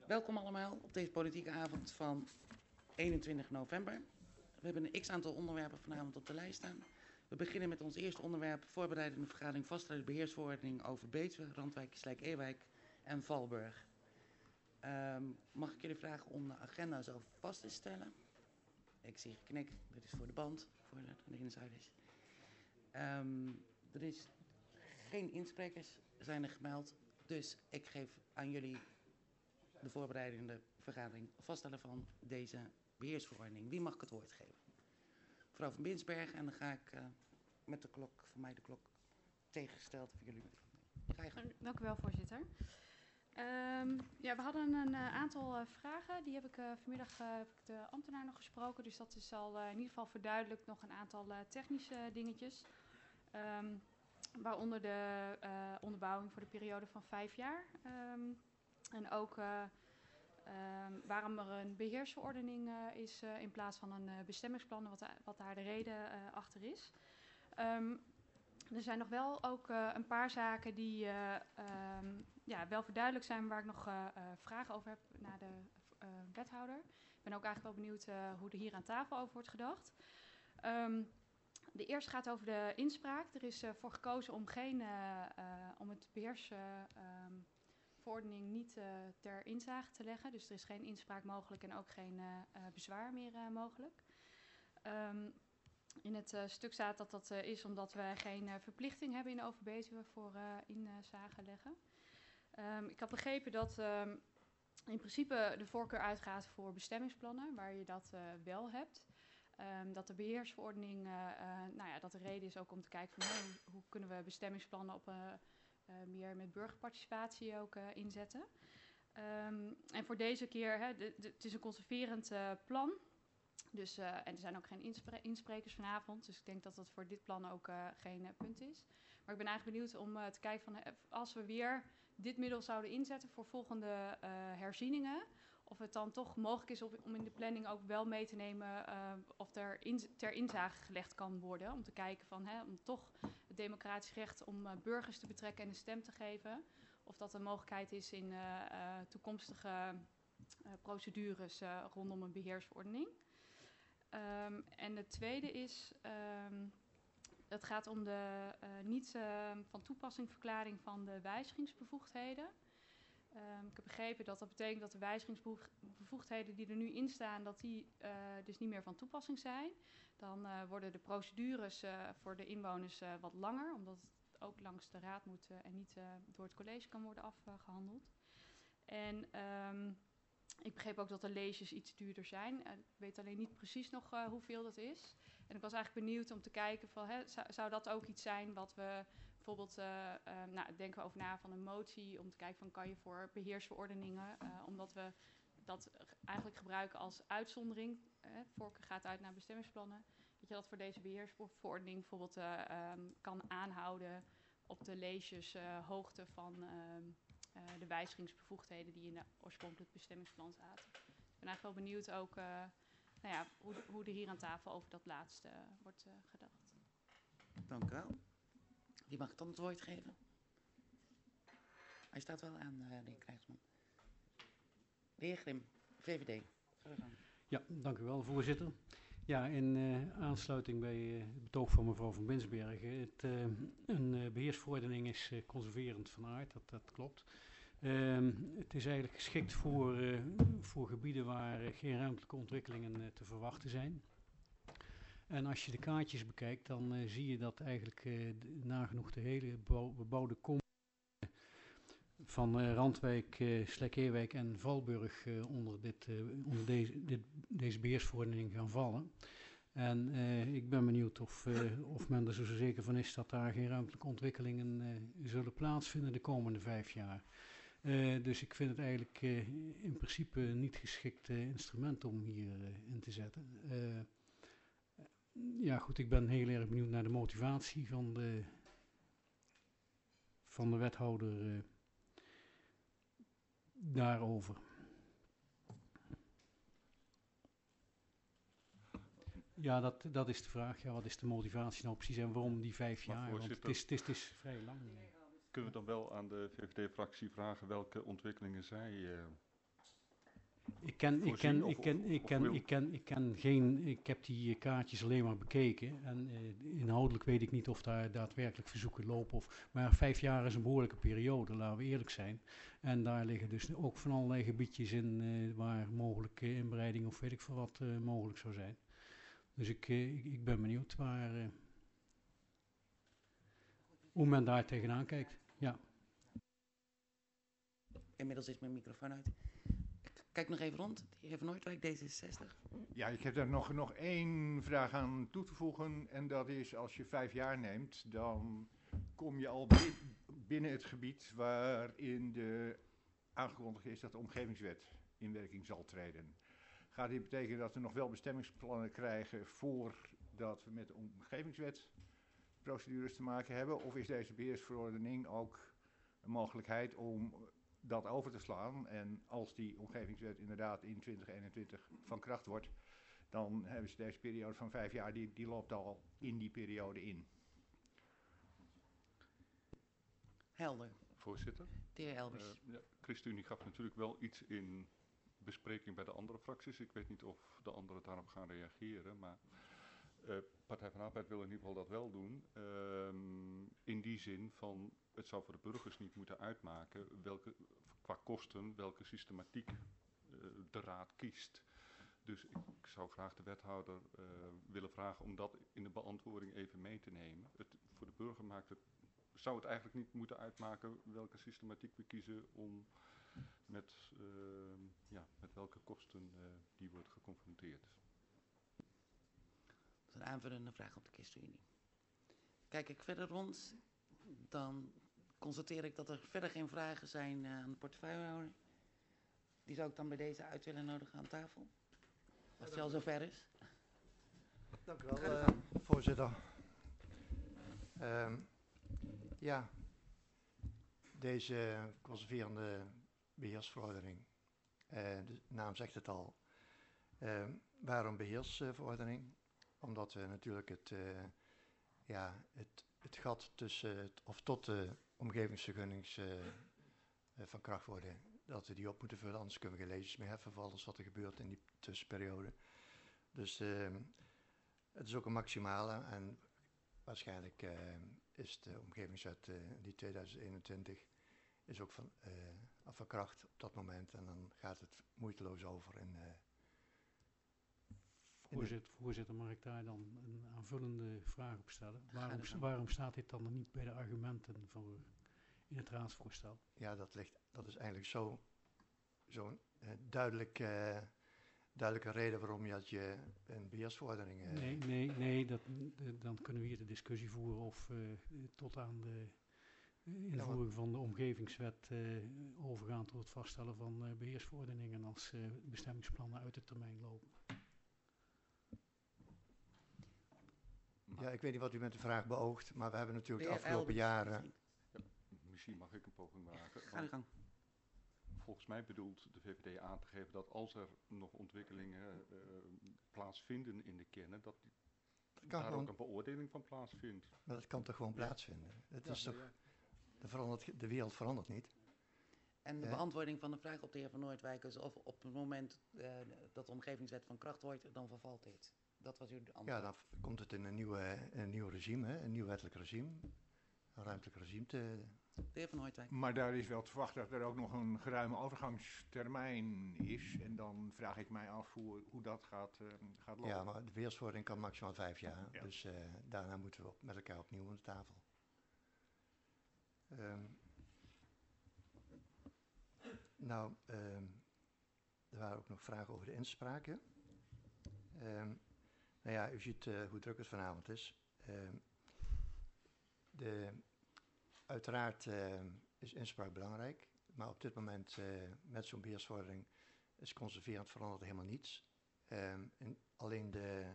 Welkom allemaal op deze politieke avond van 21 november. We hebben een x-aantal onderwerpen vanavond op de lijst staan. We beginnen met ons eerste onderwerp, voorbereidende vergadering vaststellen beheersverordening over Betuwe, Randwijk, Slijk-Ewijk en Valburg. Mag ik jullie vragen om de agenda zo vast te stellen? Ik zie geknik, dit is voor de band, voor de insiders. Er is geen insprekers, zijn er gemeld, dus ik geef aan jullie de voorbereidende vergadering vaststellen van deze beheersverordening. Wie mag ik het woord geven? Mevrouw van Binsbergen, en dan ga ik met de klok, voor mij de klok tegengesteld voor jullie. Ga je gang. Dank u wel, voorzitter. We hadden een aantal vragen. Die heb ik vanmiddag heb ik de ambtenaar nog gesproken. Dus dat is al in ieder geval verduidelijkt nog een aantal technische dingetjes. Waaronder de onderbouwing voor de periode van 5 jaar. En ook waarom er een beheersverordening is in plaats van een bestemmingsplan. Wat daar de reden achter is. Er zijn nog wel ook een paar zaken die wel verduidelijk zijn, waar ik nog vragen over heb naar de wethouder. Ik ben ook eigenlijk wel benieuwd hoe er hier aan tafel over wordt gedacht. De eerste gaat over de inspraak. Er is voor gekozen om om het beheersverordening niet ter inzage te leggen. Dus er is geen inspraak mogelijk en ook geen bezwaar meer mogelijk. In het stuk staat dat dat is omdat we geen verplichting hebben in de Overbetuwe voor inzage leggen. Ik had begrepen dat in principe de voorkeur uitgaat voor bestemmingsplannen, waar je dat wel hebt. Dat de beheersverordening, dat de reden is ook om te kijken van hoe kunnen we bestemmingsplannen op meer met burgerparticipatie ook inzetten. En voor deze keer, het is een conserverend plan. Dus, en er zijn ook geen insprekers vanavond, dus ik denk dat dat voor dit plan ook geen punt is. Maar ik ben eigenlijk benieuwd om te kijken van als we weer dit middel zouden inzetten voor volgende herzieningen, of het dan toch mogelijk is om in de planning ook wel mee te nemen of er ter inzage gelegd kan worden. Om te kijken van, om toch het democratisch recht om burgers te betrekken en een stem te geven. Of dat een mogelijkheid is in toekomstige procedures rondom een beheersverordening. En de tweede is, het gaat om de niet van toepassing verklaring van de wijzigingsbevoegdheden. Ik heb begrepen dat dat betekent dat de wijzigingsbevoegdheden die er nu in staan, dat die dus niet meer van toepassing zijn. Dan worden de procedures voor de inwoners wat langer, omdat het ook langs de raad moet en niet door het college kan worden afgehandeld. En ik begreep ook dat de leges iets duurder zijn. Ik weet alleen niet precies nog hoeveel dat is. En ik was eigenlijk benieuwd om te kijken van, zou dat ook iets zijn wat we bijvoorbeeld, denken we over na van een motie, om te kijken van kan je voor beheersverordeningen, omdat we dat eigenlijk gebruiken als uitzondering, voorkeur gaat uit naar bestemmingsplannen, dat je dat voor deze beheersverordening bijvoorbeeld kan aanhouden op de leges hoogte van de wijzigingsbevoegdheden die in de oorspronkelijk bestemmingsplan zaten. Ik ben eigenlijk wel benieuwd ook hoe er hier aan tafel over dat laatste wordt gedacht. Dank u wel. Wie mag ik dan het woord geven? Hij staat wel aan, de heer Krijgsman. De heer Grim, VVD. Ja, dank u wel, voorzitter. Ja, in aansluiting bij het betoog van mevrouw van Binsbergen. Een beheersverordening is conserverend van aard, dat klopt. Het is eigenlijk geschikt voor gebieden waar geen ruimtelijke ontwikkelingen te verwachten zijn. En als je de kaartjes bekijkt, dan zie je dat eigenlijk nagenoeg de hele bebouwde kom van Randwijk, Slijk-Ewijk en Valburg onder deze beheersverordening gaan vallen. En ik ben benieuwd of men er zo zeker van is dat daar geen ruimtelijke ontwikkelingen zullen plaatsvinden de komende 5 jaar. Dus ik vind het eigenlijk in principe niet geschikt instrument om hier in te zetten. Ja goed, ik ben heel erg benieuwd naar de motivatie van de wethouder daarover. Ja, dat is de vraag. Ja, wat is de motivatie nou precies en waarom die 5 jaar? Want het is vrij lang. Kunnen we dan wel aan de VVD-fractie vragen welke ontwikkelingen zij Ik heb die kaartjes alleen maar bekeken en inhoudelijk weet ik niet of daar daadwerkelijk verzoeken lopen. Maar 5 jaar is een behoorlijke periode, laten we eerlijk zijn. En daar liggen dus ook van allerlei gebiedjes in waar mogelijk inbreiding of weet ik veel wat mogelijk zou zijn. Dus ik ben benieuwd hoe men daar tegenaan kijkt. Ja. Inmiddels is mijn microfoon uit. Kijk nog even rond. De heer Van Noordwijk, D66. Ja, ik heb daar nog één vraag aan toe te voegen. En dat is, als je 5 jaar neemt, dan kom je al binnen het gebied waarin aangekondigd is dat de omgevingswet in werking zal treden. Gaat dit betekenen dat we nog wel bestemmingsplannen krijgen voordat we met de omgevingswet procedures te maken hebben? Of is deze beheersverordening ook een mogelijkheid om dat over te slaan? En als die omgevingswet inderdaad in 2021 van kracht wordt, dan hebben ze deze periode van 5 jaar, die loopt al in die periode in. Helder. Voorzitter. De heer Elbers. ChristenUnie gaf natuurlijk wel iets in bespreking bij de andere fracties. Ik weet niet of de anderen daarop gaan reageren, maar Partij van de Arbeid wil in ieder geval dat wel doen. In die zin van, het zou voor de burgers niet moeten uitmaken qua kosten welke systematiek de raad kiest. Dus ik zou graag de wethouder willen vragen om dat in de beantwoording even mee te nemen. Voor de burger zou het eigenlijk niet moeten uitmaken welke systematiek we kiezen om met welke kosten die wordt geconfronteerd. Dat is een aanvullende vraag op de ChristenUnie. Kijk ik verder rond, dan constateer ik dat er verder geen vragen zijn aan de portefeuillehouder. Die zou ik dan bij deze uit willen nodigen aan tafel. Als het al zover is. Dank u wel, voorzitter. Deze conserverende beheersverordening, de naam zegt het al. Waarom beheersverordening? Omdat we natuurlijk het gat tussen tot de omgevingsvergunnings van kracht worden, dat we die op moeten vullen, anders kunnen we geen lezers meer heffen voor alles wat er gebeurt in die tussenperiode. Dus het is ook een maximale en waarschijnlijk is de omgevingswet die 2021 is ook van kracht op dat moment en dan gaat het moeiteloos over. Voorzitter, mag ik daar dan een aanvullende vraag op stellen? Waarom staat dit dan niet bij de argumenten in het raadsvoorstel? Ja, dat is eigenlijk zo'n duidelijke reden waarom je een beheersverordening... Dan kunnen we hier de discussie voeren of tot aan de invoering van de omgevingswet overgaan tot het vaststellen van beheersverordeningen als bestemmingsplannen uit de termijn lopen. Ja, ik weet niet wat u met de vraag beoogt, maar we hebben natuurlijk de afgelopen jaren... Misschien mag ik een poging maken. Ga de gang. Volgens mij bedoelt de VVD aan te geven dat als er nog ontwikkelingen plaatsvinden in de kern, dat daar ook een beoordeling van plaatsvindt. Maar dat kan toch gewoon plaatsvinden? Het is toch, de wereld verandert niet. En de beantwoording van de vraag op de heer Van Noordwijk is of op het moment dat de omgevingswet van kracht wordt, dan vervalt dit. Dat was uw antwoord. Ja, dan komt het in een nieuw regime, een nieuw wettelijk regime, een ruimtelijk regime te... De heer Van Noordwijk. Maar daar is wel te verwachten dat er ook nog een geruime overgangstermijn is. En dan vraag ik mij af hoe dat gaat lopen. Ja, maar de beheersverordening kan maximaal 5 jaar. Ja. Dus daarna moeten we met elkaar opnieuw aan de tafel. Er waren ook nog vragen over de inspraken. U ziet hoe druk het vanavond is. Uiteraard is inspraak belangrijk, maar op dit moment met zo'n beheersverordening is conserverend verandert helemaal niets. Alleen de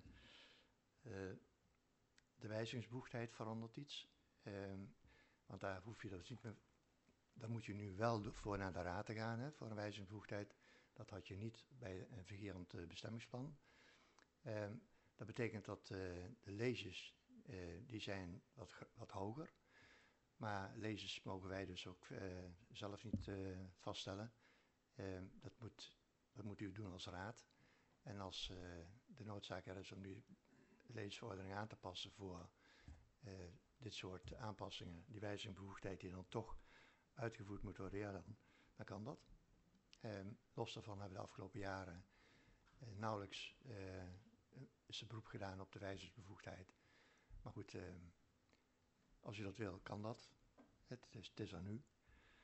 wijzigingsbevoegdheid verandert iets, want daar hoef je dus niet meer. Daar moet je nu wel voor naar de raad te gaan, voor een wijzigingsbevoegdheid. Dat had je niet bij een vigerend bestemmingsplan. Dat betekent dat de leges, die zijn wat hoger. Maar lezers mogen wij dus ook zelf niet vaststellen. Dat moet moet u doen als raad. En als de noodzaak er is om die leesverordening aan te passen voor dit soort aanpassingen, die wijzigingbevoegdheid die dan toch uitgevoerd moet worden, ja, dan kan dat. Los daarvan hebben we de afgelopen jaren nauwelijks is er beroep gedaan op de wijzigingsbevoegdheid. Maar goed, als u dat wil, kan dat. Het is aan u.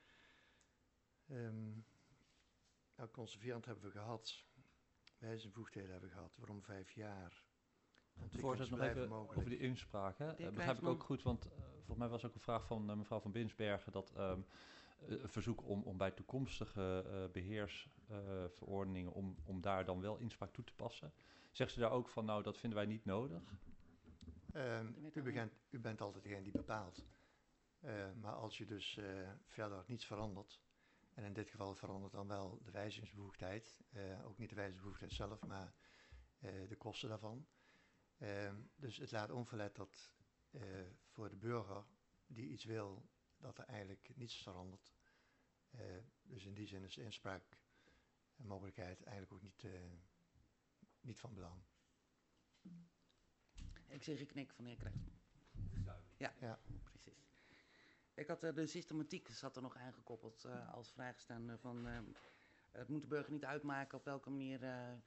Nou, conserverend hebben we gehad. Wijzigingsbevoegdheden hebben we gehad. Waarom 5 jaar? Voorzitter, nog even over die inspraak. Hè? Begrijp ik ook goed, want volgens mij was ook een vraag van mevrouw van Binsbergen dat een verzoek om bij toekomstige beheersverordeningen om daar dan wel inspraak toe te passen. Zegt ze daar ook van, nou, dat vinden wij niet nodig? U bent altijd degene die bepaalt. Maar als je dus verder niets verandert, en in dit geval verandert dan wel de wijzigingsbevoegdheid, ook niet de wijzigingsbevoegdheid zelf, maar de kosten daarvan. Dus het laat onverlet dat voor de burger die iets wil, dat er eigenlijk niets verandert. Dus in die zin is de inspraakmogelijkheid eigenlijk ook niet van belang. Ik zie geknik van de heer Krijgsman. Ja, precies. Ik had de systematiek zat er nog aangekoppeld als vraag staan van het moet de burger niet uitmaken op welke manier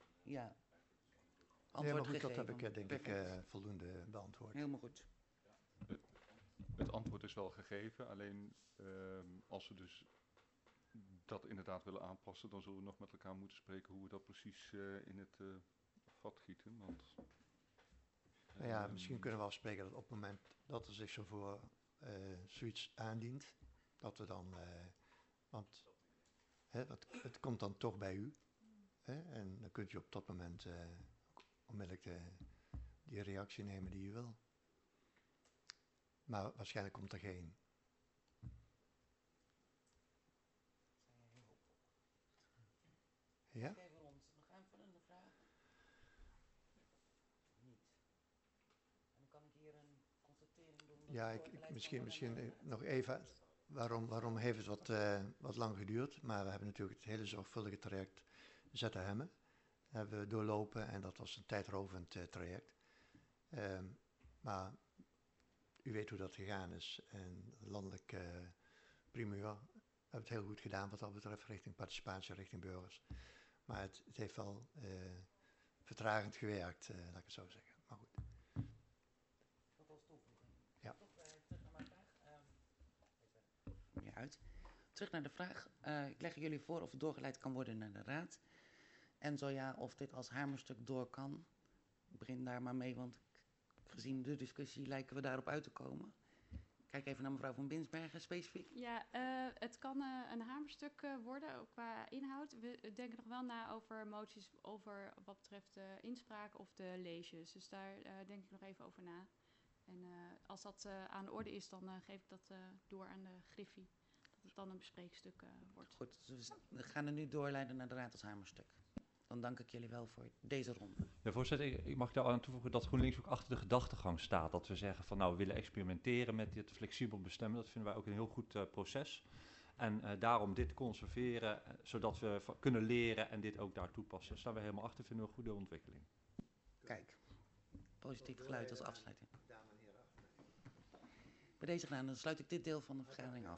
antwoord gegeven. Dat heb ik denk ik voldoende beantwoord. Helemaal goed. Het antwoord is wel gegeven, alleen als we dus dat inderdaad willen aanpassen, dan zullen we nog met elkaar moeten spreken hoe we dat precies in het vat gieten. Want, nou ja, misschien kunnen we afspreken dat op het moment dat er zich zo voor zoiets aandient, dat we dan, want het komt dan toch bij u, en dan kunt u op dat moment onmiddellijk die reactie nemen die u wil. Maar waarschijnlijk komt er geen. Ja? Even rond. Nog aanvullende vragen? Niet. En dan kan ik hier een constatering doen. Ja, misschien nog even. Waarom heeft het wat lang geduurd? Maar we hebben natuurlijk het hele zorgvuldige traject ZHM hebben we doorlopen en dat was een tijdrovend traject. Maar u weet hoe dat gegaan is en landelijk primeur hebben het heel goed gedaan wat dat betreft richting participatie, richting burgers. Maar het heeft wel vertragend gewerkt, laat ik het zo zeggen. Maar goed. Dat was toevoeging. Ja. Toch, terug naar mijn vraag. Meer uit. Terug naar de vraag. Ik leg jullie voor of het doorgeleid kan worden naar de raad. En zo ja, of dit als hamerstuk door kan. Ik begin daar maar mee, want gezien de discussie lijken we daarop uit te komen. Kijk even naar mevrouw van Binsbergen specifiek. Ja, het kan een hamerstuk worden, ook qua inhoud. We denken nog wel na over moties over wat betreft de inspraak of de leesjes. Dus daar denk ik nog even over na. En als dat aan de orde is, dan geef ik dat door aan de Griffie. Dat het dan een bespreekstuk wordt. Goed, dus we gaan er nu doorleiden naar de raad als hamerstuk. Dan dank ik jullie wel voor deze ronde. Ja, voorzitter, ik mag daar aan toevoegen dat GroenLinks ook achter de gedachtegang staat. Dat we zeggen van nou, we willen experimenteren met dit flexibel bestemmen. Dat vinden wij ook een heel goed proces. En daarom dit conserveren, zodat we kunnen leren en dit ook daar toepassen. Daar staan we helemaal achter, vinden we een goede ontwikkeling. Kijk, positief geluid als afsluiting. Bij deze gedaan, dan sluit ik dit deel van de vergadering af.